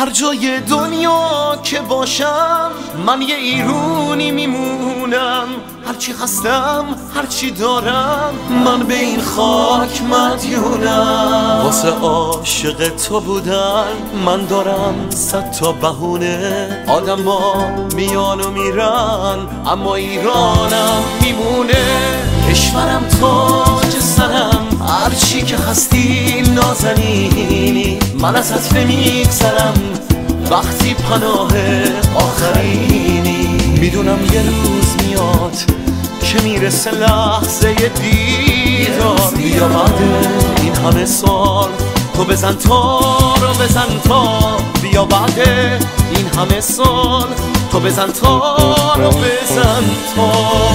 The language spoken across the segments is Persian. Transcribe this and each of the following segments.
هر جای دنیا که باشم من یه ایرونی میمونم. هرچی هستم هرچی دارم من به این خاک مدیونم. واسه عاشق تو بودن من دارم 100 تا بهونه. آدم ها میان و میرن اما ایرانم میمونه. کشورم تاج سرم هرچی که هستی نازنینی. من ازت نمیگذرم وقتی پناه آخرینی. میدونم یه روز میاد که میرسه لحظه دیدار. بیا بعد این همه سال تو بزن تا رو بزن تا. بیا بعد این همه سال تو بزن تا رو بزن تا.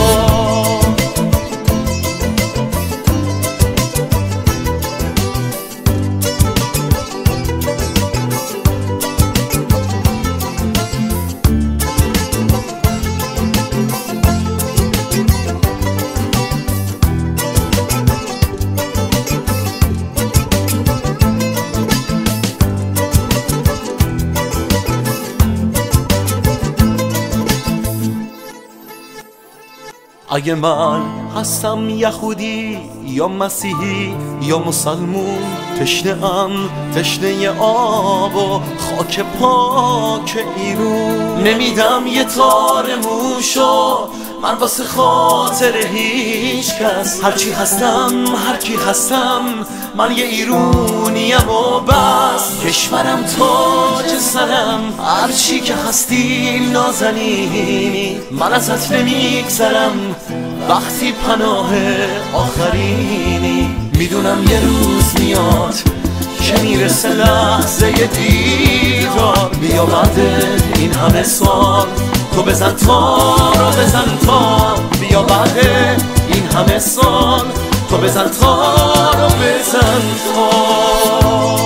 اگه من هستم یهودی یا مسیحی یا مسلمون، تشنه‌ام تشنه آب و خاک پاک ایرون. نمیدم یه تار موشو من واسه خاطر هیچ کس. هرچی هستم هرکی هستم من یه ایرونیم و بس. کشورم تاج سرم هرچی که هستی نازنینی. من ازت نمیگذرم وقتی پناه آخرینی. میدونم یه روز میاد که میرسه لحظه دیدار. بیا بعد این همه سال تو بزن تا رو بزن تا. بیا بعد این همه سال تو بزن تا رو بزن تا.